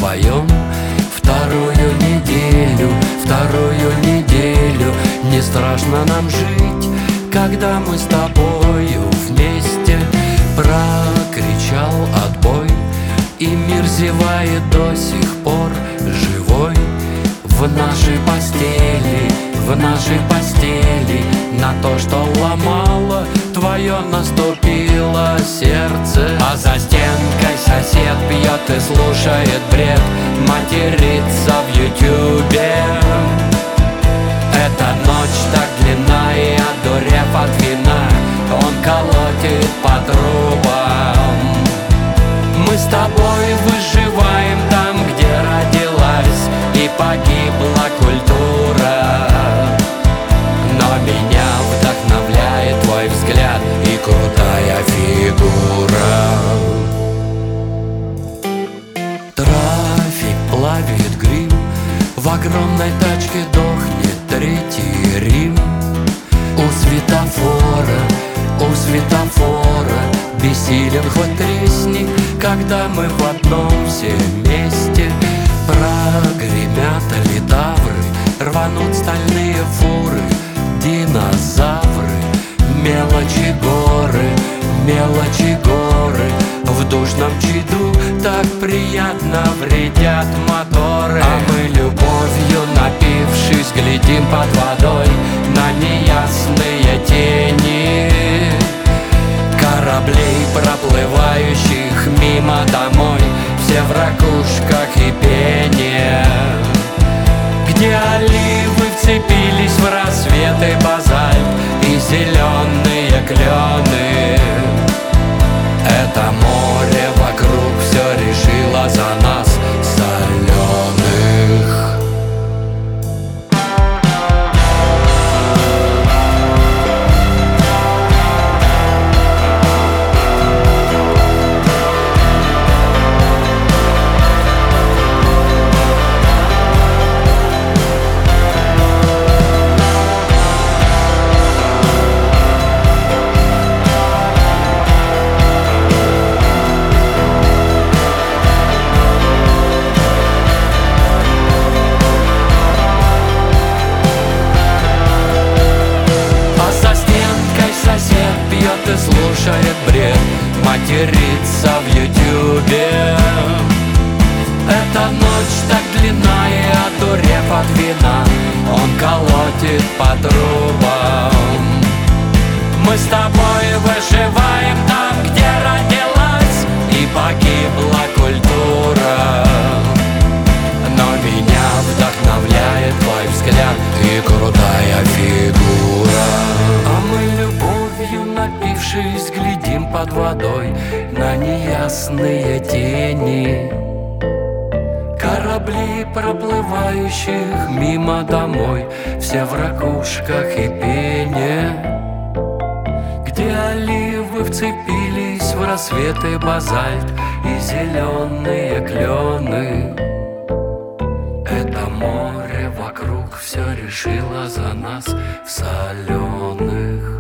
вдвоем. Вторую неделю не страшно нам жить, когда мы с тобою вместе. Прокричал отбой, и мир зевает до сих пор живой. В нашей постели на то, что ломало твое, наступило сердце. А за стенкой сосед пьет и слушает бред, матерится в ютюбе. Эта ночь так длинна, и одурев от вина, он колотит по трубам. Мы с тобой выживаем там, где родилась и погибла культура. Но меня вдохновляет твой взгляд и крутая фигура. Трафик плавит грим, в огромной тачке дохнет Третий Рим. У светофора бессилен хоть тресни, когда мы в одном все вместе. Прогремят литавры, рванут стальные фуры, динозавры, мелочи горы. В душном чаду так приятно вредят моторы. А мы, любовью напившись, глядим под водой на неясные тени кораблей, проплывающих мимо домой, все в ракушках и пене. Где оливы вцепились в рассветы базальт и зеленые клены. Это море вокруг все решило за нас, соленых. И слушает бред, матерится в ютюбе. Эта ночь так длинна, и одурев от вина, он колотит по трубам. Мы с тобой выживаем там, где родилась и погибла культура. Но меня вдохновляет твой взгляд и крутая фигура. А мы, любовью напившись, глядим под водой на неясные тени кораблей, проплывающих мимо домой, все в ракушках и пене. Где оливы вцепились в рассветы базальт и зеленые клены. Это море вокруг все решило за нас в соленых.